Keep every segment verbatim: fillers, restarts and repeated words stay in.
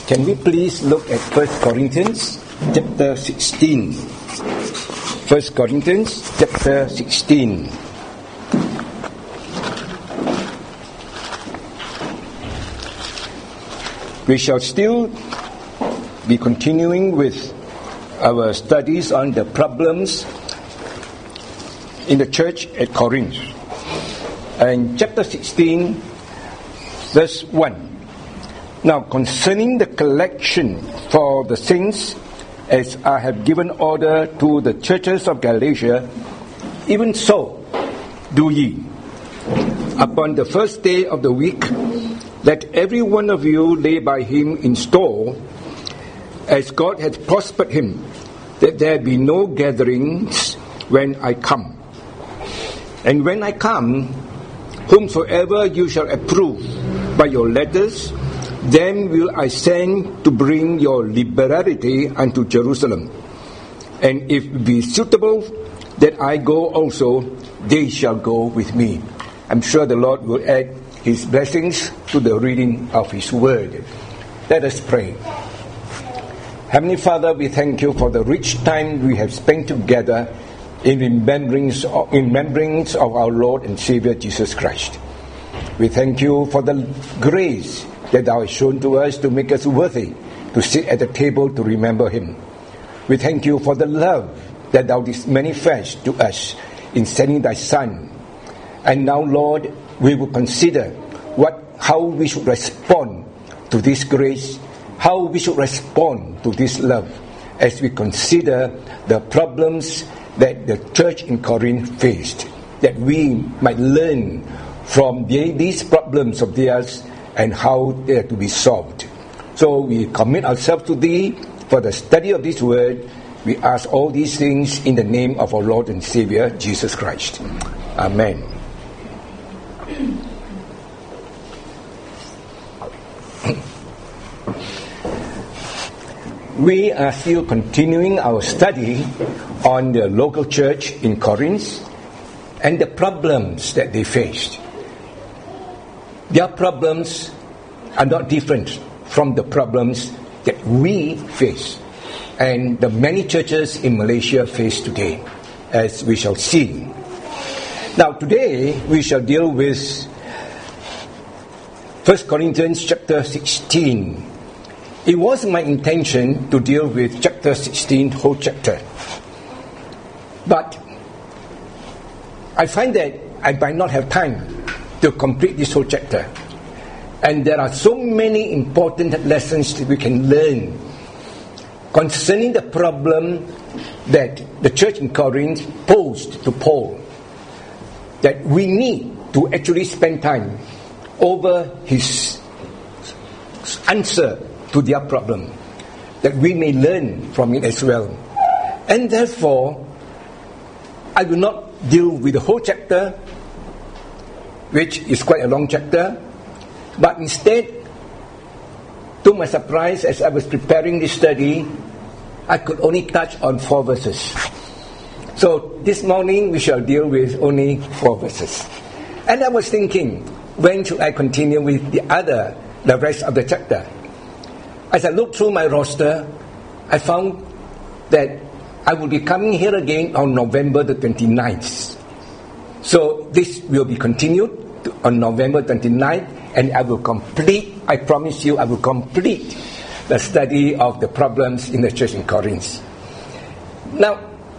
Can we please look at First Corinthians chapter sixteen? First Corinthians chapter sixteen. We shall still be continuing with our studies on the problems in the church at Corinth. And chapter sixteen, verse one. Now, concerning the collection for the saints, as I have given order to the churches of Galatia, even so do ye. Upon the first day of the week, let every one of you lay by him in store, as God hath prospered him, that there be no gatherings when I come. And when I come, whomsoever you shall approve by your letters, then will I send to bring your liberality unto Jerusalem. And if it be suitable that I go also, they shall go with me. I'm sure the Lord will add His blessings to the reading of His word. Let us pray. Heavenly Father, we thank you for the rich time we have spent together in remembrance of, in remembrance of our Lord and Savior Jesus Christ. We thank you for the grace that thou hast shown to us to make us worthy to sit at the table to remember him. We thank you for the love that thou didst manifest to us in sending thy Son. And now, Lord, we will consider what how we should respond to this grace, how we should respond to this love, as we consider the problems that the church in Corinth faced, that we might learn from the, these problems of theirs and how they are to be solved. So we commit ourselves to Thee for the study of this word. We ask all these things in the name of our Lord and Savior, Jesus Christ. Amen. We are still continuing our study on the local church in Corinth and the problems that they faced. Their problems are not different from the problems that we face and the many churches in Malaysia face today, as we shall see. Now today we shall deal with First Corinthians chapter sixteen. It was my intention to deal with chapter sixteen, whole chapter. But I find that I might not have time to complete this whole chapter. And there are so many important lessons that we can learn concerning the problem that the church in Corinth posed to Paul, that we need to actually spend time over his answer to their problem, that we may learn from it as well. And therefore, I will not deal with the whole chapter, which is quite a long chapter, but instead, to my surprise, as I was preparing this study, I could only touch on four verses. So this morning we shall deal with only four verses. And I was thinking, when should I continue with the other, the rest of the chapter? As I looked through my roster, I found that I will be coming here again on November the twenty-ninth. So this will be continued to, on November twenty-ninth, and I will complete, I promise you, I will complete the study of the problems in the church in Corinth. Now,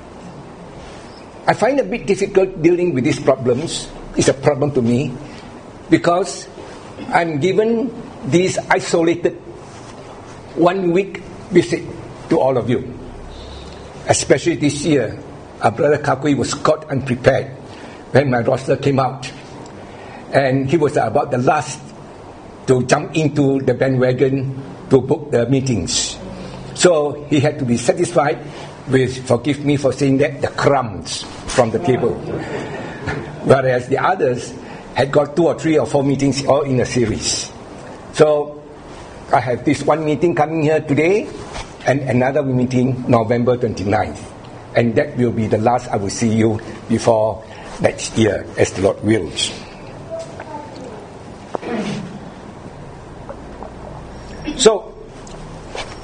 I find it a bit difficult dealing with these problems. It's a problem to me because I'm given these isolated one week visit to all of you. Especially this year, our brother Kakui was caught unprepared when my roster came out. And he was about the last to jump into the bandwagon to book the meetings. So he had to be satisfied with, forgive me for saying that, the crumbs from the table. Whereas the others had got two or three or four meetings all in a series. So I have this one meeting coming here today and another meeting November twenty-ninth. And that will be the last I will see you before next year, as the Lord wills. So,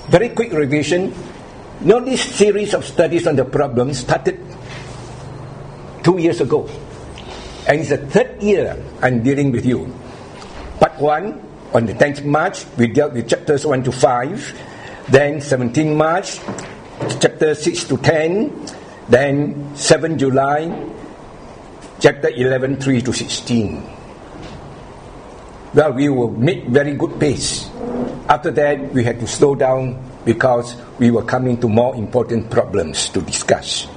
very quick revision. Now, this series of studies on the problem started two years ago. And it's the third year I'm dealing with you. Part one, on the tenth of March, we dealt with chapters one to five. Then seventeenth of March, chapter six to ten. Then seventh of July, chapter eleven, three to sixteen. Well, we will make very good pace. After that, we had to slow down because we were coming to more important problems to discuss.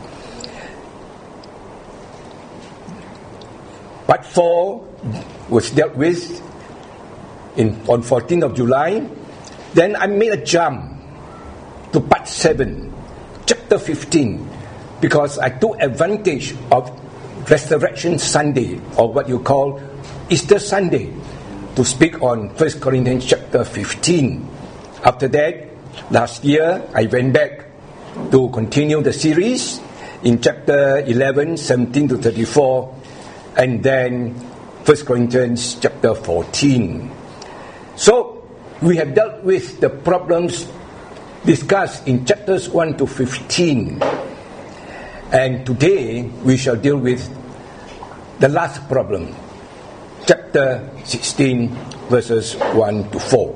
Part four was dealt with in, on fourteenth of July. Then I made a jump to part seven, chapter fifteen, because I took advantage of Resurrection Sunday, or what you call Easter Sunday, to speak on First Corinthians chapter fifteen. After that, last year, I went back to continue the series in chapter eleven, seventeen to thirty-four, and then First Corinthians chapter fourteen. So, we have dealt with the problems discussed in chapters one to fifteen. And today, we shall deal with the last problem, chapter sixteen, verses one to four.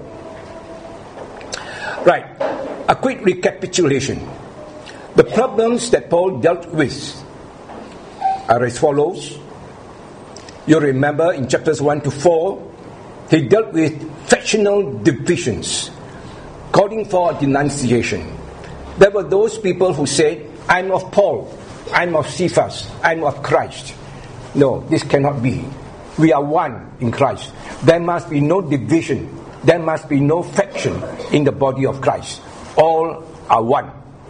Right, a quick recapitulation. The problems that Paul dealt with are as follows. You remember in chapters one to four, he dealt with factional divisions, calling for denunciation. There were those people who said, I'm of Paul, I'm of Cephas, I'm of Christ. No, this cannot be. We are one in Christ. There must be no division. There must be no faction in the body of Christ. All are one.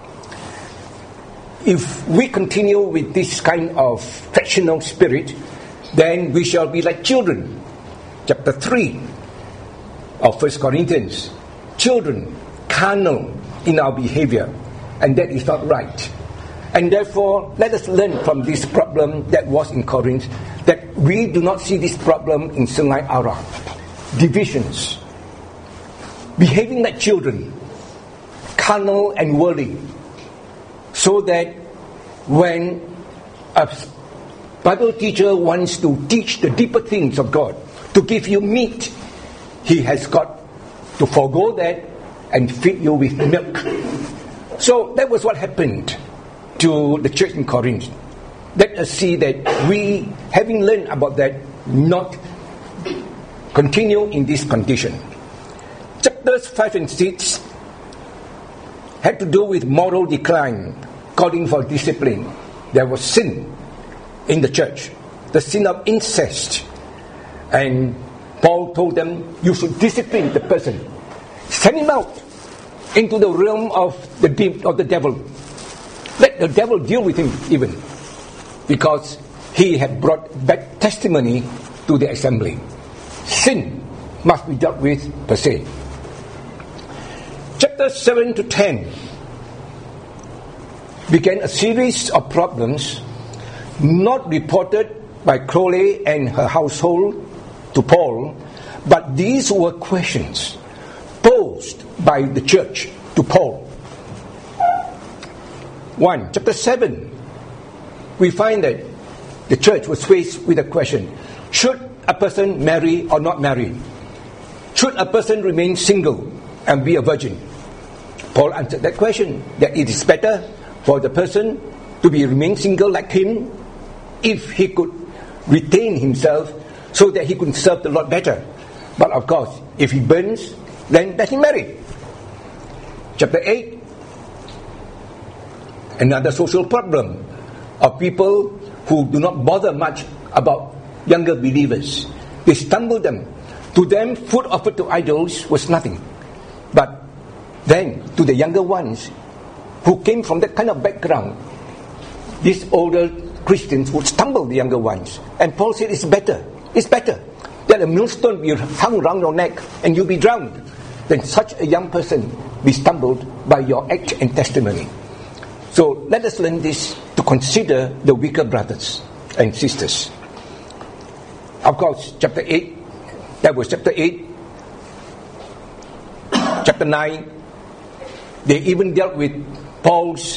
If we continue with this kind of factional spirit, then we shall be like children. Chapter three of First Corinthians. Children, carnal in our behavior. And that is not right. And therefore, let us learn from this problem that was in Corinth, that we do not see this problem in Sungai Ara. Divisions. Behaving like children. Carnal and worldly. So that when a Bible teacher wants to teach the deeper things of God, to give you meat, he has got to forego that and feed you with milk. So that was what happened to the church in Corinth. Let us see that we, having learned about that, not continue in this condition. Chapters five and six had to do with moral decline, calling for discipline. There was sin in the church, the sin of incest. And Paul told them, you should discipline the person. Send him out into the realm of the de- of the devil. Let the devil deal with him even, because he had brought bad testimony to the assembly. Sin must be dealt with per se. Chapters seven to ten began a series of problems not reported by Chloe and her household to Paul, but these were questions posed by the church to Paul. One, chapter seven, we find that the church was faced with a question: should a person marry or not marry? Should a person remain single and be a virgin? Paul answered that question, that it is better for the person to be remain single like him if he could retain himself so that he could serve the Lord better. But of course, if he burns, then let him marry. Chapter eight, another social problem of people who do not bother much about younger believers. They stumble them. To them, food offered to idols was nothing. But then, to the younger ones who came from that kind of background, these older Christians would stumble the younger ones. And Paul said, it's better, it's better that a millstone be hung around your neck and you be drowned than such a young person be stumbled by your act and testimony. So let us learn this to consider the weaker brothers and sisters. Of course, chapter eight, that was chapter eight. Chapter nine, They even dealt with Paul's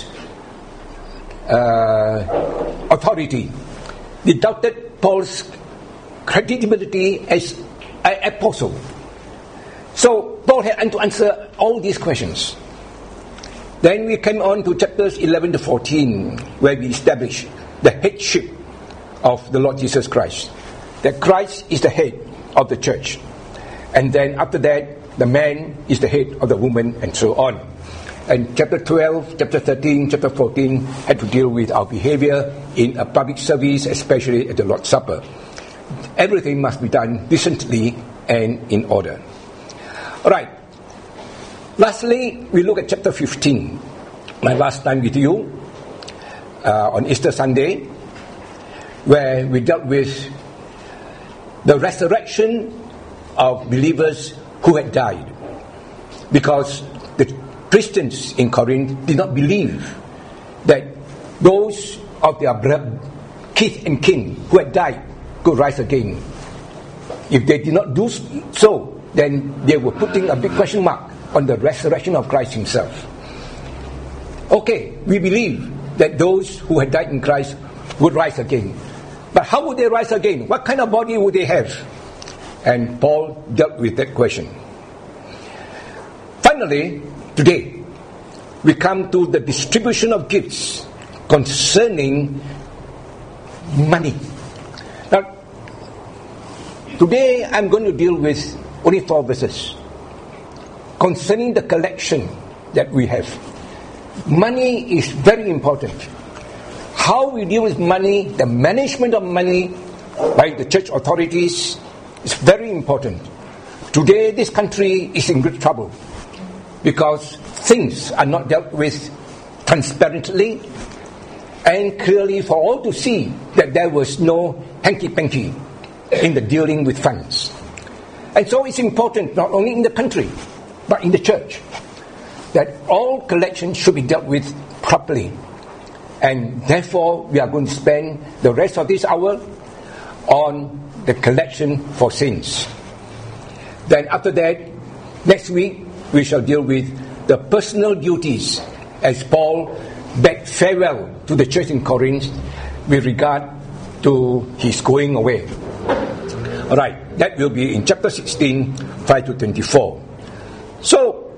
uh, authority. They doubted Paul's credibility as an apostle. So Paul had to answer all these questions. Then we came on to chapters eleven to fourteen, where we establish the headship of the Lord Jesus Christ. That Christ is the head of the church. And then after that, the man is the head of the woman, and so on. And chapter twelve, chapter thirteen, chapter fourteen had to deal with our behavior in a public service, especially at the Lord's Supper. Everything must be done decently and in order. Alright. Lastly, we look at chapter fifteen. My last time with you uh, on Easter Sunday, where we dealt with the resurrection of believers who had died. Because the Christians in Corinth did not believe that those of their blood, kith and kin who had died could rise again. If they did not do so, then they were putting a big question mark on the resurrection of Christ himself. Okay, we believe that those who had died in Christ would rise again. But how would they rise again? What kind of body would they have? And Paul dealt with that question. Finally, today, we come to the distribution of gifts concerning money. Now, today I'm going to deal with only four verses concerning the collection that we have. Money is very important. How we deal with money, the management of money by the church authorities is very important. Today, this country is in great trouble because things are not dealt with transparently and clearly for all to see that there was no hanky-panky in the dealing with funds. And so it's important, not only in the country, but in the church, that all collections should be dealt with properly. And therefore, we are going to spend the rest of this hour on the collection for saints. Then after that, next week, we shall deal with the personal duties as Paul bade farewell to the church in Corinth with regard to his going away. Alright, that will be in chapter sixteen, five to twenty-four. So,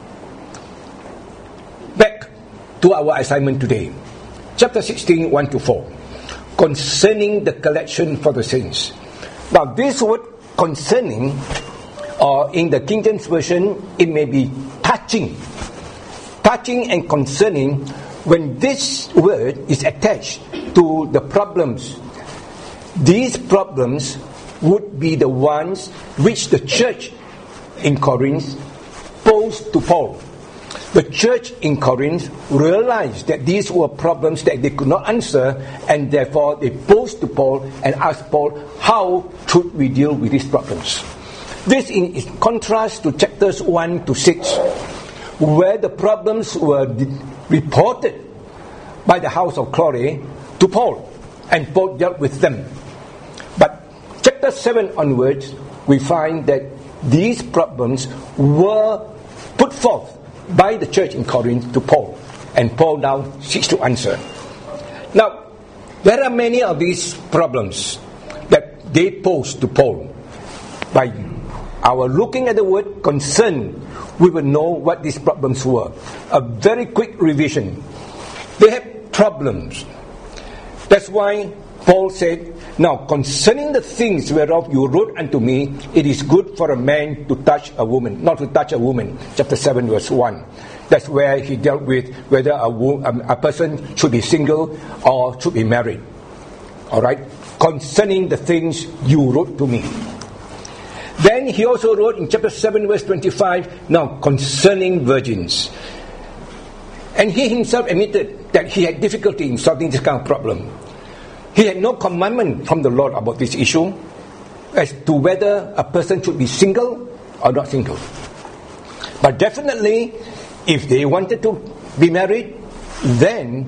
back to our assignment today. Chapter sixteen, one to four. Concerning the collection for the saints. Now, this word concerning, or in the King James Version, it may be touching. Touching and concerning, when this word is attached to the problems, these problems would be the ones which the church in Corinth posed to Paul. The church in Corinth realized that these were problems that they could not answer, and therefore they posed to Paul and asked Paul, how should we deal with these problems? This is in contrast to chapters one to six, where the problems were reported by the house of Chloe to Paul, and Paul dealt with them. But chapter seven onwards, we find that these problems were put forth by the church in Corinth to Paul, and Paul now seeks to answer. Now, there are many of these problems that they pose to Paul. By our looking at the word concern, we will know what these problems were. A very quick revision. They have problems. That's why Paul said, now concerning the things whereof you wrote unto me, it is good for a man to touch a woman, not to touch a woman. Chapter seven verse one. That's where he dealt with whether a, wo- a person should be single or should be married. Alright? Concerning the things you wrote to me. Then he also wrote in chapter seven verse twenty-five, now concerning virgins. And he himself admitted that he had difficulty in solving this kind of problem. He had no commandment from the Lord about this issue as to whether a person should be single or not single. But definitely, if they wanted to be married, then,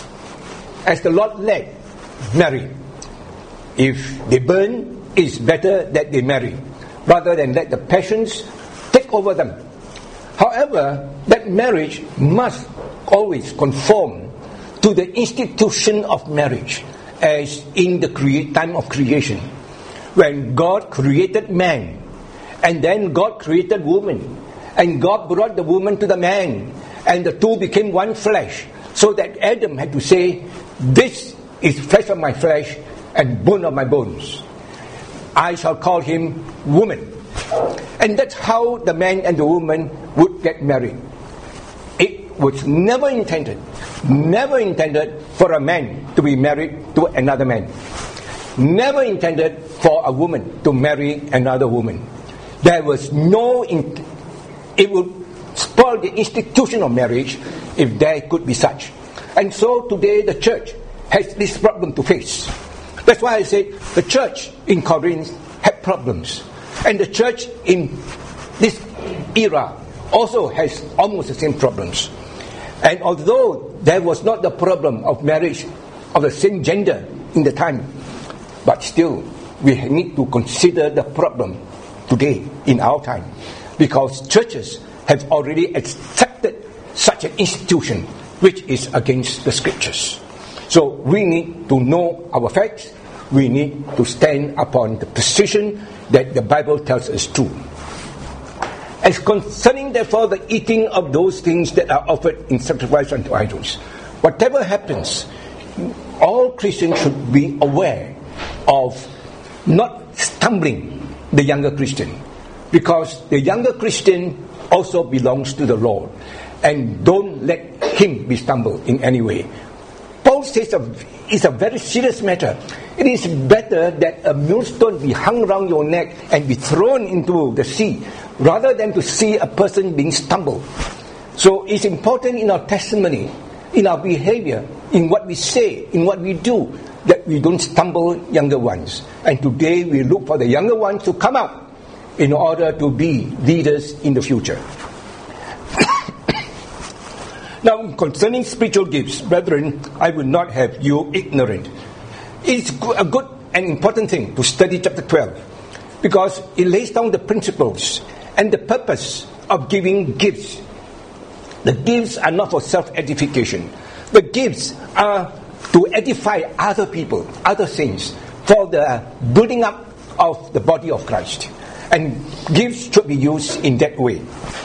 as the Lord led, marry. If they burn, it's better that they marry, rather than let the passions take over them. However, that marriage must always conform to the institution of marriage, as in the crea- time of creation, when God created man, and then God created woman, and God brought the woman to the man, and the two became one flesh, so that Adam had to say, "This is flesh of my flesh and bone of my bones. I shall call him woman." And that's how the man and the woman would get married. It was never intended, never intended for a man to be married to another man. Never intended for a woman to marry another woman. There was no, in, it would spoil the institution of marriage if there could be such. And so today the church has this problem to face. That's why I say the church in Corinth had problems. And the church in this era also has almost the same problems. And although there was not the problem of marriage of the same gender in the time, but still we need to consider the problem today in our time, because churches have already accepted such an institution which is against the scriptures. So we need to know our facts. We need to stand upon the position that the Bible tells us true. As concerning therefore the eating of those things that are offered in sacrifice unto idols, whatever happens, all Christians should be aware of not stumbling the younger Christian, because the younger Christian also belongs to the Lord, and don't let him be stumbled in any way. Paul says it's a very serious matter. It is better that a millstone be hung around your neck and be thrown into the sea, rather than to see a person being stumbled. So it's important in our testimony, in our behavior, in what we say, in what we do, that we don't stumble younger ones. And today we look for the younger ones to come up in order to be leaders in the future. Now, concerning spiritual gifts, brethren, I will not have you ignorant. It's a good and important thing to study chapter twelve, because it lays down the principles and the purpose of giving gifts. The gifts are not for self-edification. The gifts are to edify other people, other saints, for the building up of the body of Christ. And gifts should be used in that way.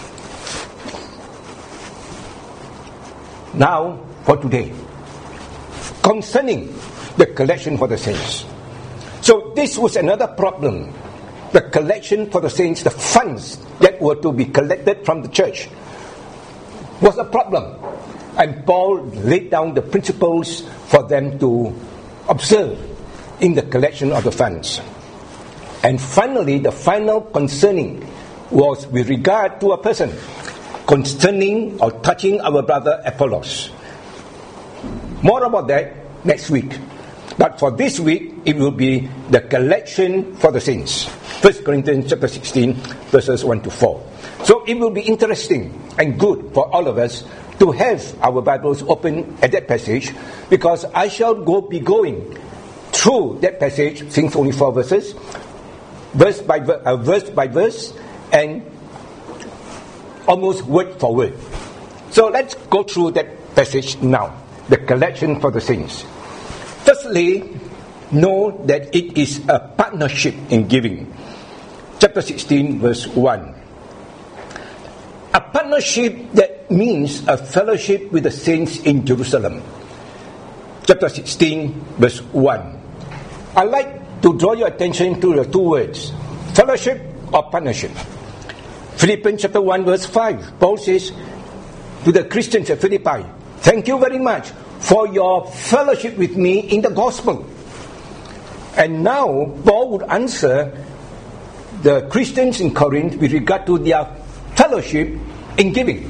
Now, for today, concerning the collection for the saints. So this was another problem. The collection for the saints, the funds that were to be collected from the church, was a problem. And Paul laid down the principles for them to observe in the collection of the funds. And finally, the final concerning was with regard to a person, concerning or touching our brother Apollos. More about that next week. But for this week, it will be the collection for the saints. First Corinthians chapter sixteen, verses one to four. So it will be interesting and good for all of us to have our Bibles open at that passage, because I shall go be going through that passage, since only four verses, verse by uh, verse by verse, and almost word for word. So let's go through that passage now, the collection for the saints. Firstly, know that it is a partnership in giving. Chapter sixteen, verse one. A partnership that means a fellowship with the saints in Jerusalem. Chapter sixteen, verse one. I'd like to draw your attention to the two words, fellowship or partnership. Philippians chapter one, verse five. Paul says to the Christians at Philippi, "Thank you very much for your fellowship with me in the gospel." And now Paul would answer the Christians in Corinth with regard to their fellowship in giving.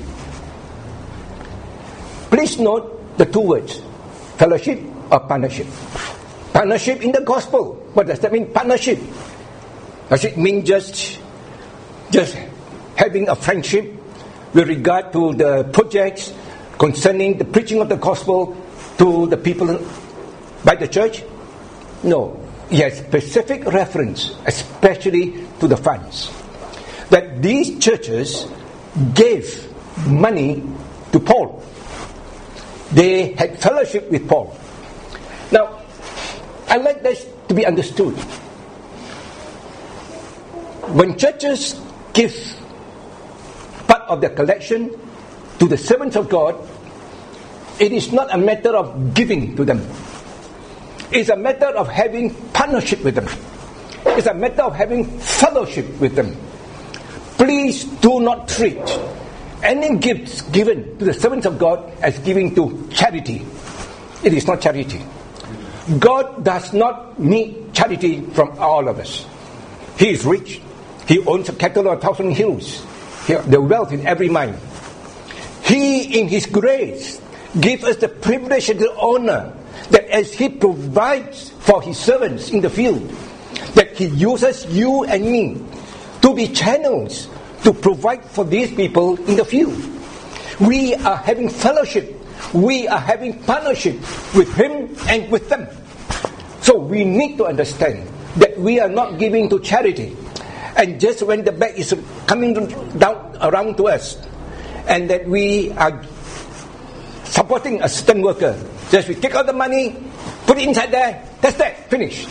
Please note the two words, fellowship or partnership. Partnership in the gospel. What does that mean, partnership? Does it mean just, just having a friendship with regard to the projects concerning the preaching of the gospel to the people by the church? No. It has specific reference, especially to the funds. That these churches gave money to Paul. They had fellowship with Paul. Now, I like this to be understood. When churches give part of their collection to the servants of God, it is not a matter of giving to them. It's a matter of having partnership with them. It's a matter of having fellowship with them. Please do not treat any gifts given to the servants of God as giving to charity. It is not charity. God does not need charity from all of us. He is rich. He owns a cattle on a thousand hills. He, the wealth in every mine. He, in His grace, gives us the privilege and the honor that as He provides for His servants in the field, that He uses you and me to be channels to provide for these people in the field. We are having fellowship. We are having partnership with Him and with them. So we need to understand that we are not giving to charity. And just when the bag is coming down around to us, and that we are supporting a certain worker, just we take out the money, put it inside there, that's that, finished.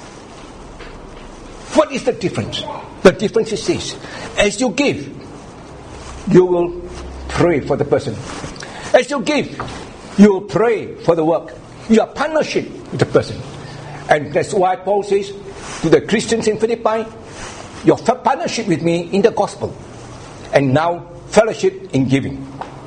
What is the difference? The difference is this: as you give, you will pray for the person. As you give, you will pray for the work. You are partnership with the person. And that's why Paul says to the Christians in Philippi, your partnership with me in the gospel, and now fellowship in giving.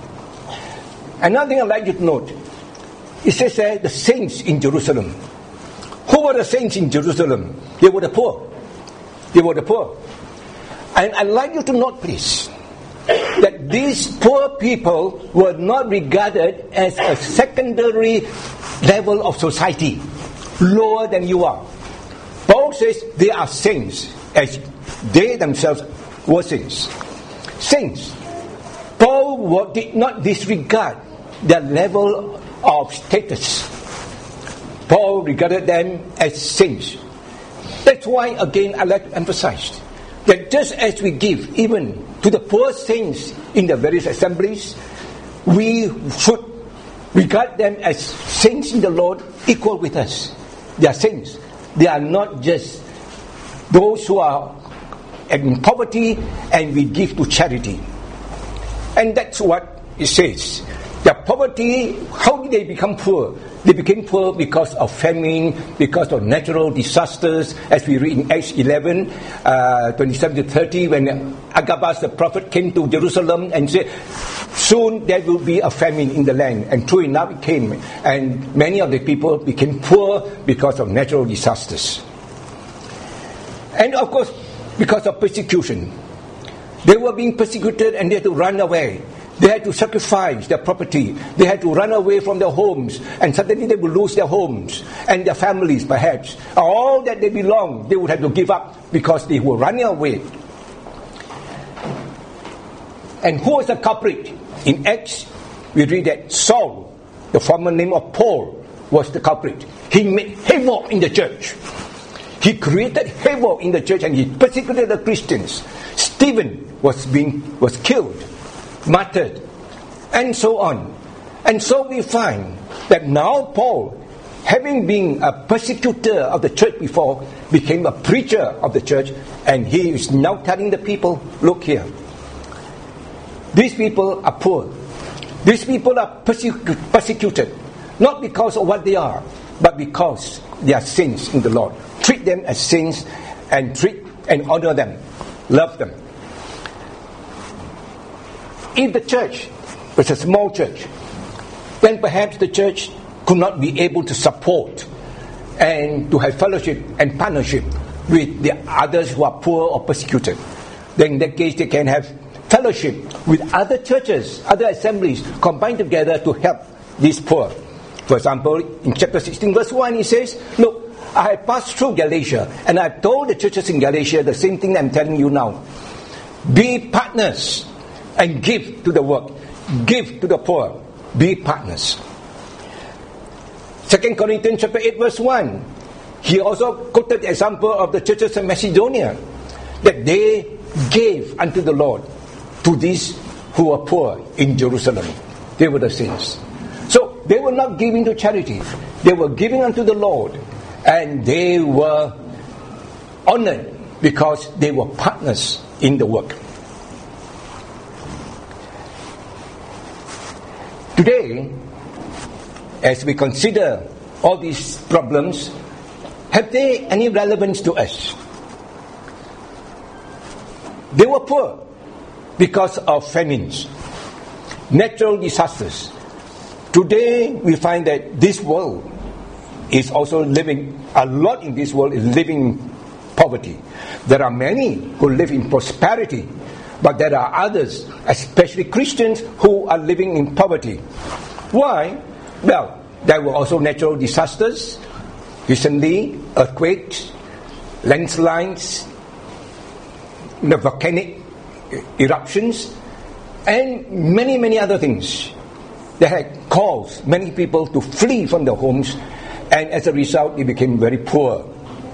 Another thing I'd like you to note, it says there, the saints in Jerusalem. Who were the saints in Jerusalem? They were the poor. They were the poor. And I'd like you to note, please, that these poor people were not regarded as a secondary level of society, lower than you are. Paul says they are saints, as they themselves were saints. Saints. Paul did not disregard their level of status. Paul regarded them as saints. That's why, again, I like to emphasize that just as we give even to the poor saints in the various assemblies, we should regard them as saints in the Lord, equal with us. They are saints. They are not just those who are in poverty and we give to charity. And that's what it says. The poverty, how did they become poor? They became poor because of famine, because of natural disasters, as we read in Acts eleven, uh, twenty-seven to thirty, when Agabus the prophet came to Jerusalem and said, soon there will be a famine in the land. And true enough, it came. And many of the people became poor because of natural disasters. And of course, because of persecution. They were being persecuted and they had to run away. They had to sacrifice their property. They had to run away from their homes. And suddenly they would lose their homes and their families perhaps. All that they belonged, they would have to give up because they were running away. And who was the culprit? In Acts, we read that Saul, the former name of Paul, was the culprit. He made havoc in the church. He created havoc in the church and he persecuted the Christians. Stephen was being was killed, martyred, and so on. And so we find that now Paul, having been a persecutor of the church before, became a preacher of the church, and he is now telling the people, look here, these people are poor. These people are persecu- persecuted, not because of what they are, but because they are saints in the Lord. Treat them as saints and treat and honor them. Love them. If the church was a small church, then perhaps the church could not be able to support and to have fellowship and partnership with the others who are poor or persecuted. Then in that case they can have fellowship with other churches, other assemblies, combined together to help these poor. For example, in chapter sixteen verse one, he says, look, I have passed through Galatia and I've told the churches in Galatia the same thing I'm telling you now. Be partners and give to the work. Give to the poor. Be partners. Second Corinthians chapter eight verse one. He also quoted the example of the churches in Macedonia, that they gave unto the Lord. to these who were poor in Jerusalem. They were the saints. So they were not giving to charity. They were giving unto the Lord. And they were honored because they were partners in the work. Today, as we consider all these problems, have they any relevance to us? They were poor because of famines, natural disasters. Today, we find that this world is also living, a lot in this world is living in poverty. There are many who live in prosperity, but there are others, especially Christians, who are living in poverty. Why? Well, there were also natural disasters, recently, earthquakes, landslides, the volcanic eruptions, and many, many other things that had caused many people to flee from their homes, and as a result, they became very poor.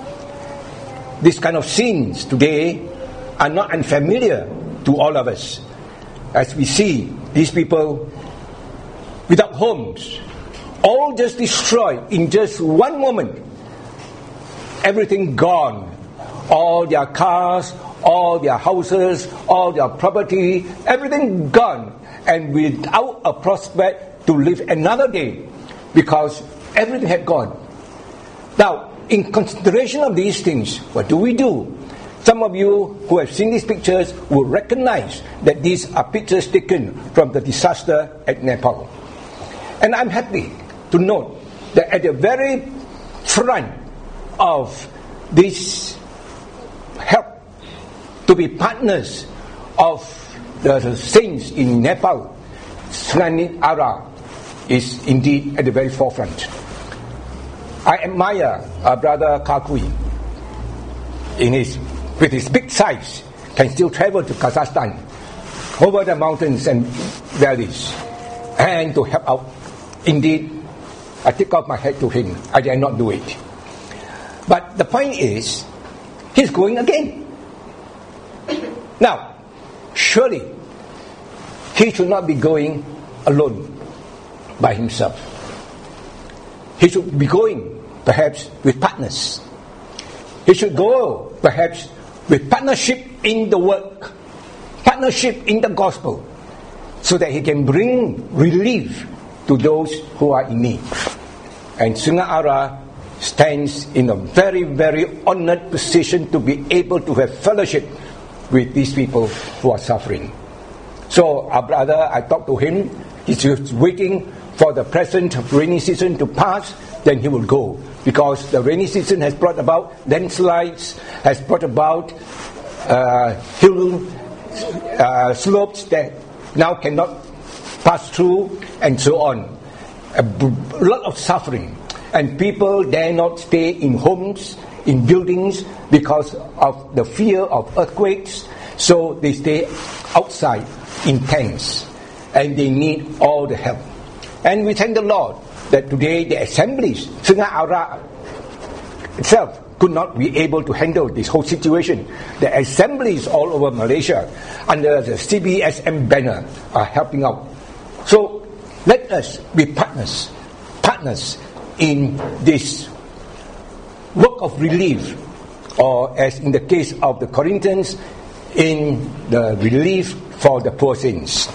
These kind of scenes today are not unfamiliar to all of us, as we see these people without homes, all just destroyed in just one moment. Everything gone, all their cars, all their houses, all their property, everything gone, and without a prospect to live another day, because everything had gone. Now, in consideration of these things, what do we do? Some of you who have seen these pictures will recognize that these are pictures taken from the disaster at Nepal. And I'm happy to note that at the very front of this help to be partners of the saints in Nepal, Sungei Ara is indeed at the very forefront. I admire our brother Kakui. In his, with his big size, can still travel to Kazakhstan, over the mountains and valleys, and to help out. Indeed, I take off my hat to him. I dare not do it. But the point is, he's going again. Now, surely, he should not be going alone by himself. He should be going, perhaps, with partners. He should go, perhaps, with partnership in the work, partnership in the gospel, so that he can bring relief to those who are in need. And Sungei Ara stands in a very, very honored position to be able to have fellowship with these people who are suffering. So our brother, I talked to him, he's just waiting for the present rainy season to pass, then he will go. Because the rainy season has brought about landslides, has brought about uh, hill uh, slopes that now cannot pass through, and so on. A b- lot of suffering. And people dare not stay in homes, in buildings, because of the fear of earthquakes. So they stay outside in tents. And they need all the help. And we thank the Lord that today the assemblies, Sungei Ara itself, could not be able to handle this whole situation. The assemblies all over Malaysia, under the C B S M banner, are helping out. So let us be partners, partners in this work of relief, or as in the case of the Corinthians, in the relief for the poor saints.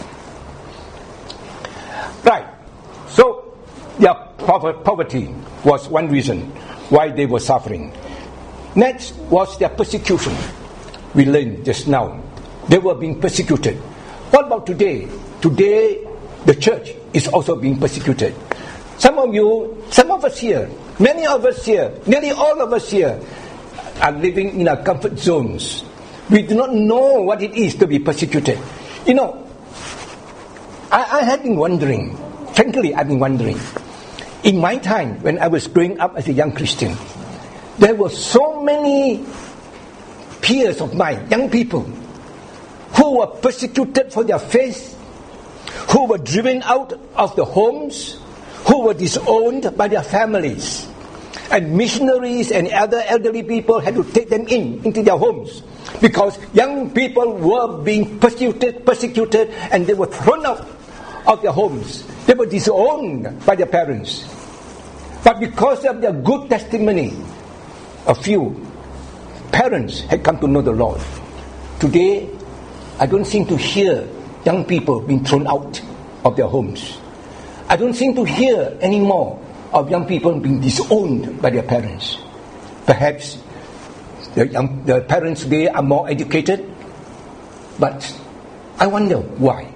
Right. So their poverty was one reason why they were suffering. Next was their persecution. We learned just now. They were being persecuted. What about today? Today, the church is also being persecuted. Some of you, some of us here, many of us here, nearly all of us here are living in our comfort zones. We do not know what it is to be persecuted. You know, I, I have been wondering, frankly, I've been wondering, in my time, when I was growing up as a young Christian, there were so many peers of mine, young people, who were persecuted for their faith, who were driven out of the homes, who were disowned by their families. And missionaries and other elderly people had to take them in, into their homes. Because young people were being persecuted, persecuted, and they were thrown out of their homes. They were disowned by their parents. But because of their good testimony, a few parents had come to know the Lord. Today, I don't seem to hear young people being thrown out of their homes. I don't seem to hear anymore of young people being disowned by their parents. Perhaps the, young, the parents today are more educated, but I wonder why.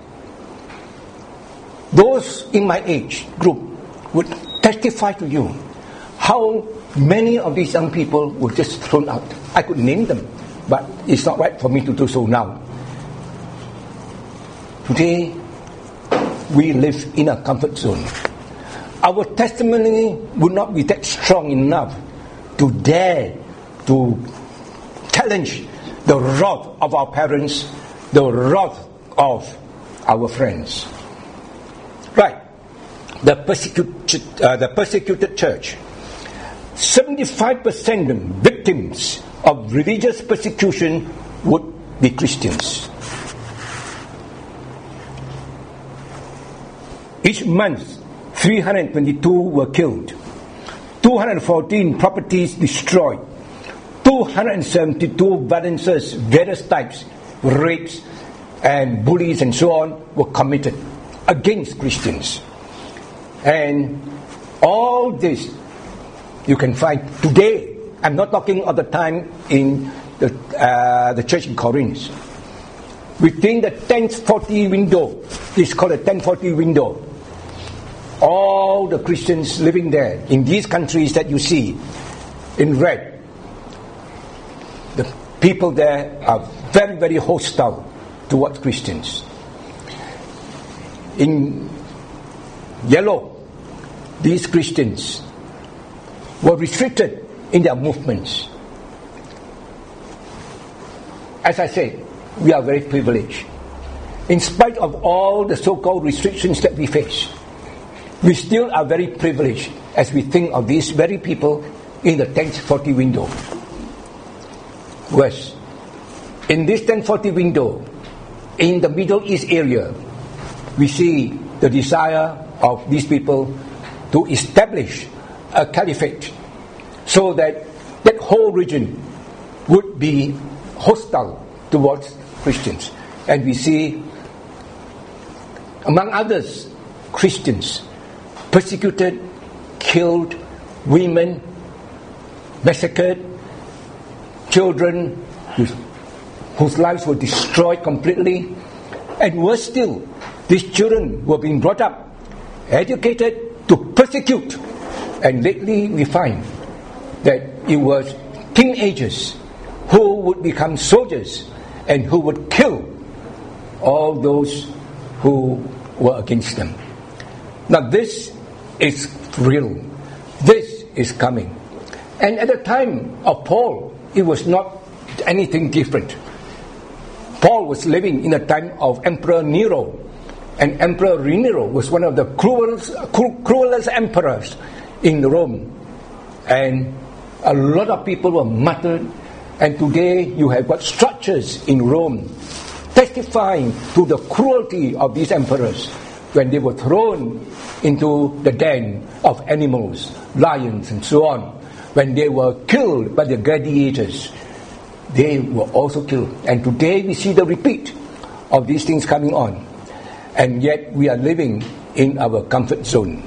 Those in my age group would testify to you how many of these young people were just thrown out. I could name them, but it's not right for me to do so now. Today, we live in a comfort zone. Our testimony would not be that strong enough to dare to challenge the wrath of our parents, the wrath of our friends. Right. The persecuted, uh, the persecuted church. seventy-five percent victims of religious persecution would be Christians. Each month, three hundred twenty-two were killed, two hundred fourteen properties destroyed, two hundred seventy-two violences, various types, rapes and bullies and so on were committed against Christians. And all this you can find today. I'm not talking of the time in the, uh, the church in Corinth. Within the ten forty window, it's called the ten forty window. All the Christians living there, in these countries that you see in red, the people there are very, very hostile towards Christians. In yellow, these Christians were restricted in their movements. As I said, we are very privileged. In spite of all the so-called restrictions that we face, we still are very privileged as we think of these very people in the ten forty window. Worse, in this ten forty window, in the Middle East area, we see the desire of these people to establish a caliphate so that that whole region would be hostile towards Christians. And we see, among others, Christians persecuted, killed, women massacred, children whose, whose lives were destroyed completely, and worse still, these children were being brought up, educated to persecute. And lately we find that it was teenagers who would become soldiers and who would kill all those who were against them. Now this is real. This is coming. And at the time of Paul, it was not anything different. Paul was living in the time of Emperor Nero. And Emperor Nero was one of the cruelest, cruelest emperors in Rome. And a lot of people were martyred. And today you have got structures in Rome testifying to the cruelty of these emperors when they were thrown into the den of animals, lions and so on. When they were killed by the gladiators, they were also killed. And today we see the repeat of these things coming on. And yet we are living in our comfort zone.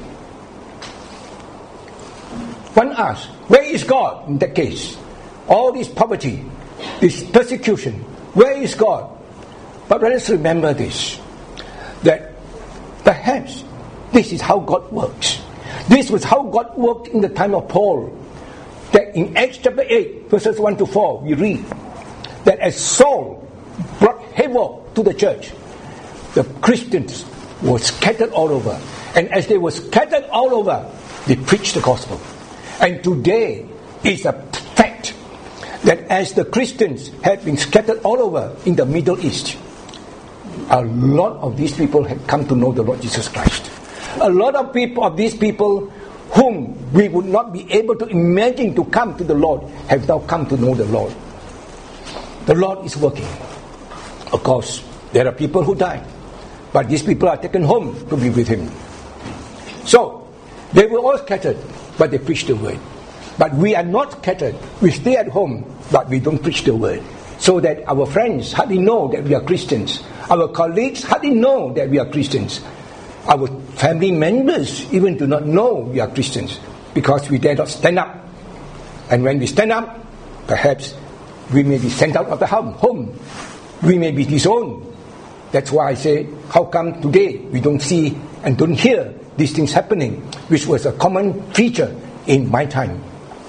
One asks, where is God in that case? All this poverty, this persecution, where is God? But let us remember this, that perhaps this is how God works. This was how God worked in the time of Paul. That in Acts chapter eight, verses one to four, we read that as Saul brought havoc to the church, the Christians were scattered all over. And as they were scattered all over, they preached the gospel. And today is a fact that as the Christians had been scattered all over in the Middle East, a lot of these people had come to know the Lord Jesus Christ. A lot of people of these people whom we would not be able to imagine to come to the Lord have now come to know the Lord. The Lord is working. Of course, there are people who die, but these people are taken home to be with Him. So, they were all scattered, but they preached the word. But we are not scattered. We stay at home, but we don't preach the word. So that our friends hardly know that we are Christians. Our colleagues hardly know that we are Christians. Our family members even do not know we are Christians, because we dare not stand up. And when we stand up, perhaps we may be sent out of the home. We may be disowned. That's why I say, how come today we don't see and don't hear these things happening, which was a common feature in my time.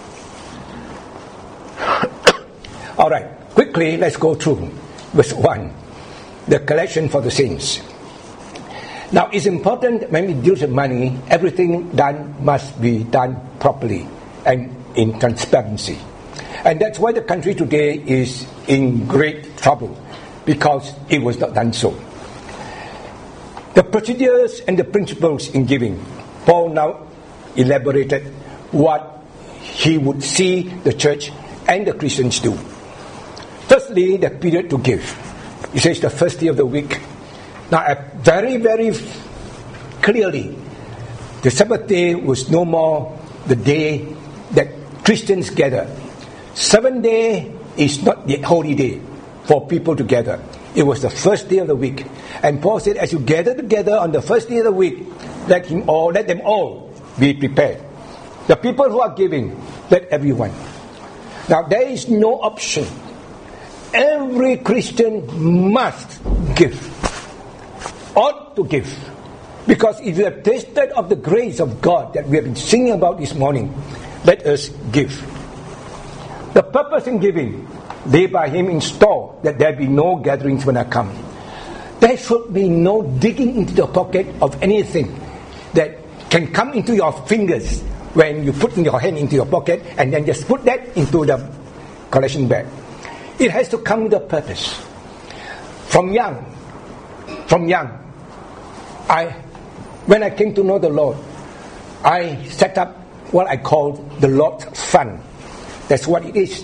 Alright, quickly let's go through verse one, the collection for the saints. Now it's important when we deal with money, everything done must be done properly and in transparency. And that's why the country today is in great trouble, because it was not done so. The procedures and the principles in giving, Paul now elaborated what he would see the church and the Christians do. Firstly, the period to give. He says the first day of the week. Now, very, very clearly, the Sabbath day was no more the day that Christians gather. Seventh day is not the holy day for people to gather. It was the first day of the week. And Paul said, as you gather together on the first day of the week, let him all, let them all be prepared. The people who are giving, let everyone. Now, there is no option. Every Christian must give. Ought to give. Because if you have tasted of the grace of God that we have been singing about this morning, let us give. The purpose in giving, lay by Him in store, that there be no gatherings when I come. There should be no digging into the pocket of anything that can come into your fingers when you put in your hand into your pocket and then just put that into the collection bag. It has to come with a purpose. From young, from young, I, when I came to know the Lord, I set up what I call the Lord's Fund. That's what it is.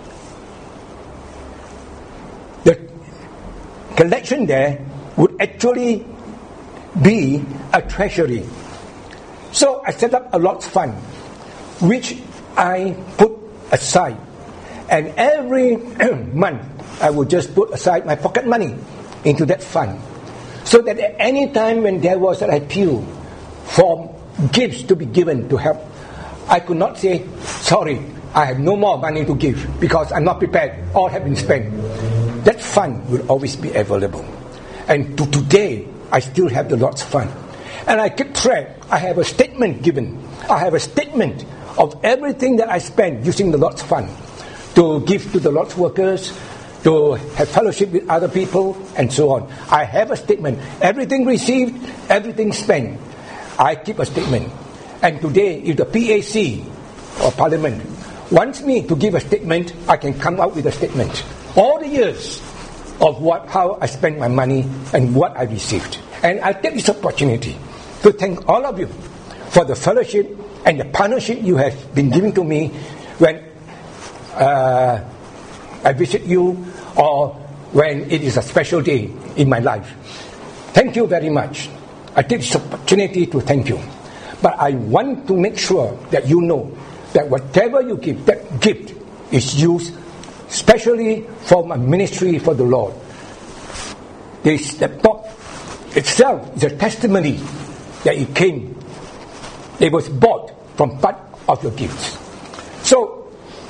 The collection there would actually be a treasury. So I set up a Lord's Fund, which I put aside. And every month, I would just put aside my pocket money into that fund. So that at any time when there was an appeal for gifts to be given to help, I could not say, sorry, I have no more money to give because I'm not prepared, all have been spent. That fund will always be available. And to today, I still have the Lord's Fund. And I keep track. I have a statement given. I have a statement of everything that I spend using the Lord's Fund to give to the Lord's workers, to have fellowship with other people, and so on. I have a statement. Everything received, everything spent. I keep a statement. And today, if the P A C or Parliament wants me to give a statement, I can come out with a statement. All the years of what, how I spent my money and what I received. And I take this opportunity to thank all of you for the fellowship and the partnership you have been giving to me when uh, I visit you or when it is a special day in my life. Thank you very much. I take this opportunity to thank you. But I want to make sure that you know that whatever you give, that gift is used specially for my ministry for the Lord. This laptop itself is a testimony that it came, it was bought from part of your gifts. So,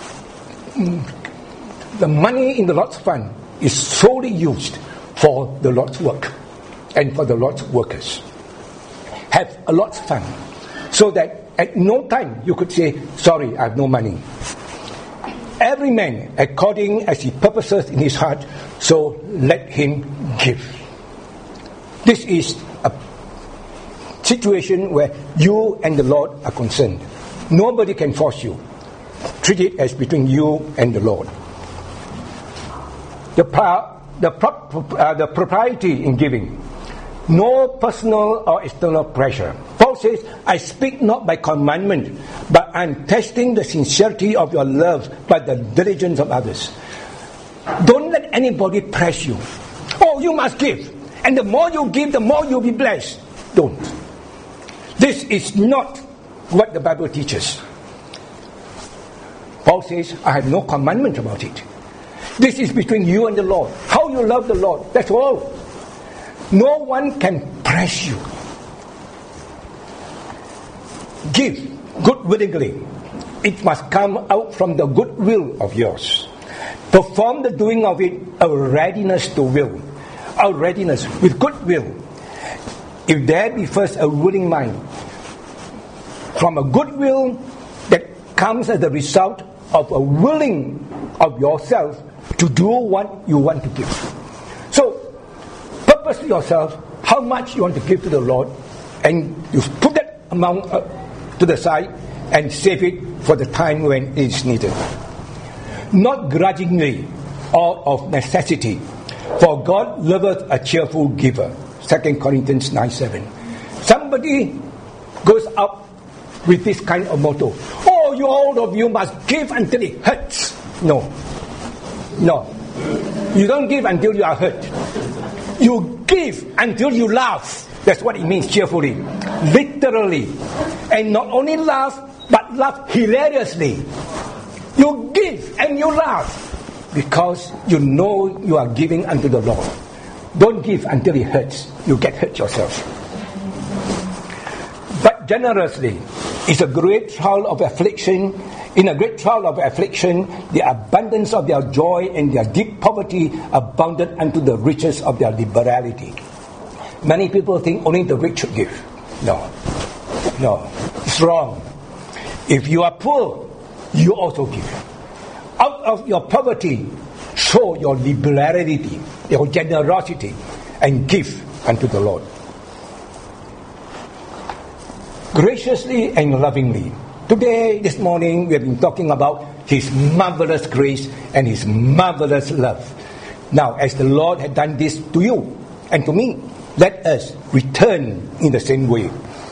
the money in the Lord's Fund is solely used for the Lord's work and for the Lord's workers. Have a Lord's Fund so that at no time you could say, sorry, I have no money. Every man, according as he purposes in his heart, so let him give. This is a situation where you and the Lord are concerned. Nobody can force you. Treat it as between you and the Lord. The, pro- the, pro- uh, the propriety in giving. No personal or external pressure. Paul says, I speak not by commandment, but I'm testing the sincerity of your love by the diligence of others. Don't let anybody press you. Oh, you must give. And the more you give, the more you'll be blessed. Don't. This is not what the Bible teaches. Paul says, I have no commandment about it. This is between you and the Lord. How you love the Lord, that's all. No one can press you. Give good willingly. It must come out from the good will of yours. Perform the doing of it a readiness to will. A readiness with good will. If there be first a willing mind, from a good will that comes as a result of a willing of yourself to do what you want to give. So, purpose to yourself how much you want to give to the Lord, and you put that amount uh, to the side and save it for the time when it is needed. Not grudgingly or of necessity, for God loveth a cheerful giver. Second Corinthians nine seven. Somebody goes up with this kind of motto. Oh, you all of you must give until it hurts. No. No. You don't give until you are hurt. You give until you laugh. That's what it means, cheerfully. Literally. And not only laugh, but laugh hilariously. You give and you laugh because you know you are giving unto the Lord. Don't give until it hurts. You get hurt yourself. But generously is a great trial of affliction. In a great trial of affliction, the abundance of their joy and their deep poverty abounded unto the riches of their liberality. Many people think only the rich should give. No. No. It's wrong. If you are poor, you also give. Out of your poverty, show your liberality, your generosity, and give unto the Lord. Graciously and lovingly. Today, this morning, we have been talking about His marvelous grace and His marvelous love. Now, as the Lord had done this to you and to me, let us return in the same way.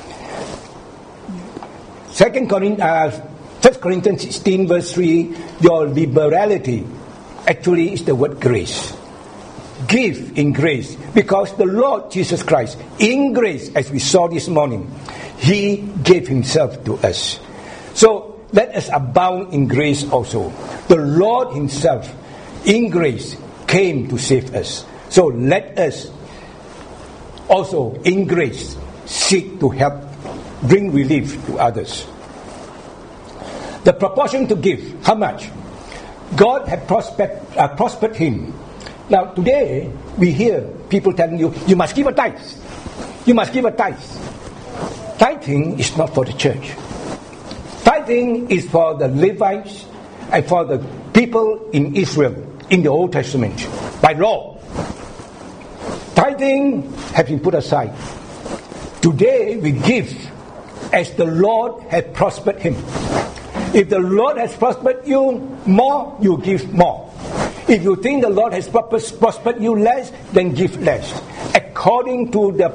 Second Corinthians, uh, First Corinthians sixteen verse three, your liberality actually is the word grace. Give in grace, because the Lord Jesus Christ, in grace, as we saw this morning, He gave Himself to us. So let us abound in grace also. The Lord Himself, in grace, came to save us. So let us also, in grace, seek to help bring relief to others. The proportion to give, how much? God had prospered, uh, prospered him. Now today, we hear people telling you, you must give a tithe. You must give a tithe. Tithing is not for the church. Tithing is for the Levites and for the people in Israel in the Old Testament by law. Tithing has been put aside. Today we give as the Lord has prospered him. If the Lord has prospered you more, you give more. If you think the Lord has prospered you less, then give less. According to the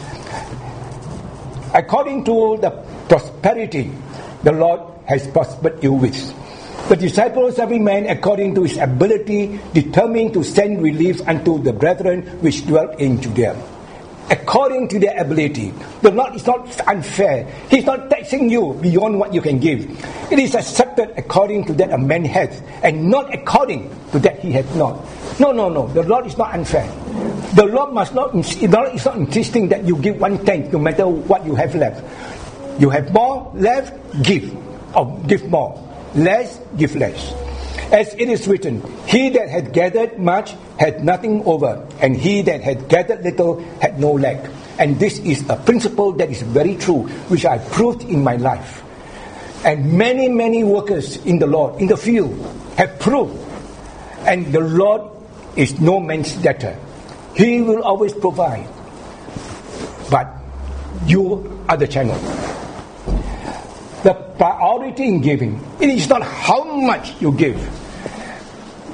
according to the prosperity the Lord has prospered you with. The disciples, every man according to his ability, determined to send relief unto the brethren which dwelt in Judea. According to their ability. The Lord is not unfair. He's not taxing you beyond what you can give. It is accepted according to that a man hath, and not according to that he hath not. No, no, no. The Lord is not unfair. The Lord must not. The Lord is not insisting that you give one tenth, no matter what you have left. You have more left, give, or give more. Less, give less. As it is written, he that had gathered much had nothing over, and he that had gathered little had no lack. And this is a principle that is very true, which I proved in my life. And many, many workers in the Lord, in the field, have proved. And the Lord is no man's debtor. He will always provide. But you are the channel. The priority in giving, it is not how much you give.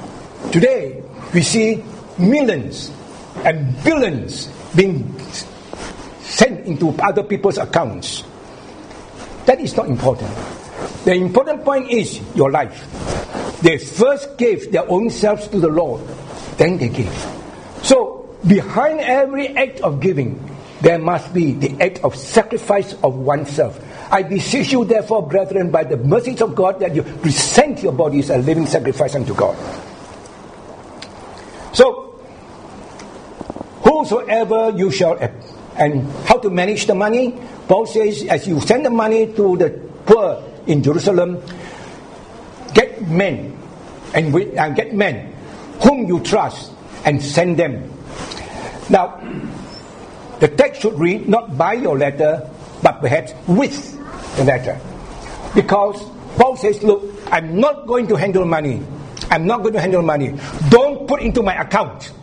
Today, we see millions and billions being sent into other people's accounts. That is not important. The important point is your life. They first gave their own selves to the Lord, then they gave. So, behind every act of giving, there must be the act of sacrifice of oneself. I beseech you, therefore, brethren, by the mercies of God, that you present your bodies a living sacrifice unto God. So, whosoever you shall, and how to manage the money? Paul says, as you send the money to the poor in Jerusalem, get men, and, we, and get men whom you trust, and send them. Now, the text should read, not by your letter, but perhaps with the letter. Because Paul says, look, I'm not going to handle money. I'm not going to handle money. Don't put into my account.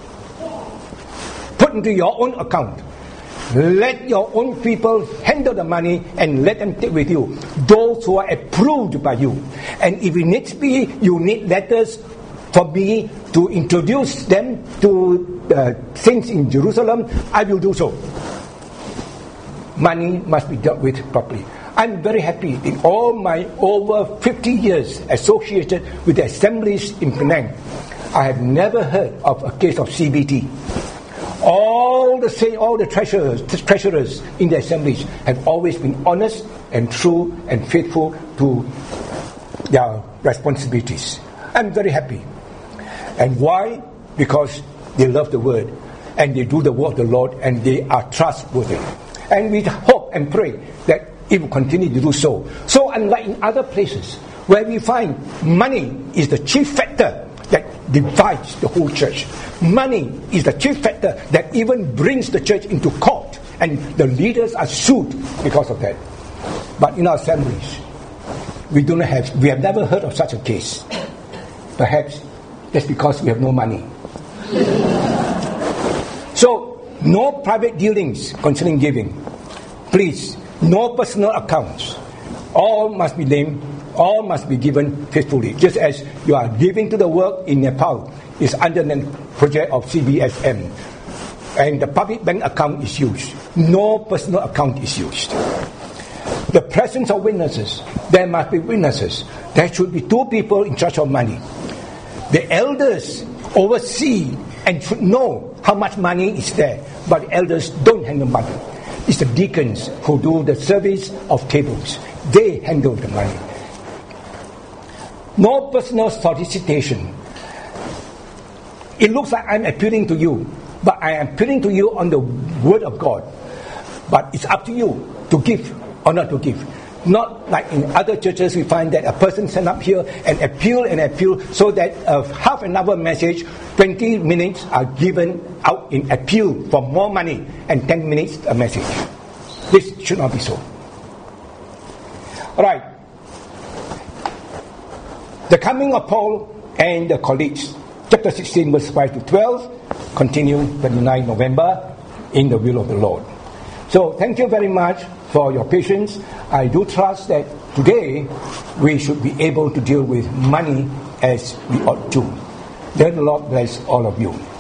Put into your own account. Let your own people handle the money and let them take with you. Those who are approved by you. And if it needs be, you need letters for me to introduce them to the saints in Jerusalem, I will do so. Money must be dealt with properly. I'm very happy in all my over fifty years associated with the assemblies in Penang. I have never heard of a case of C B T. All the say, all the treasurers, treasurers in the assemblies have always been honest and true and faithful to their responsibilities. I'm very happy. And why? Because they love the word and they do the work of the Lord and they are trustworthy. And we hope and pray that it will continue to do so. So unlike in other places where we find money is the chief factor that divides the whole church. Money is the chief factor that even brings the church into court and the leaders are sued because of that. But in our assemblies, we do not have, we have never heard of such a case. Perhaps that's because we have no money. So, no private dealings concerning giving. Please, no personal accounts. All must be named, all must be given faithfully. Just as you are giving to the work in Nepal is under the project of C B S M. And the public bank account is used. No personal account is used. The presence of witnesses. There must be witnesses. There should be two people in charge of money. The elders oversee and should know how much money is there, but the elders don't handle money. It's the deacons who do the service of tables. They handle the money. No personal solicitation. It looks like I'm appealing to you, but I am appealing to you on the word of God. But it's up to you to give or not to give. Not like in other churches we find that a person stand up here and appeal and appeal so that a half an hour message, twenty minutes are given out in appeal for more money and ten minutes a message. This should not be so. Alright. The coming of Paul and the colleagues. Chapter sixteen verse five to twelve. Continue twenty-ninth November in the will of the Lord. So thank you very much for your patience. I do trust that today we should be able to deal with money as we ought to. May the Lord bless all of you.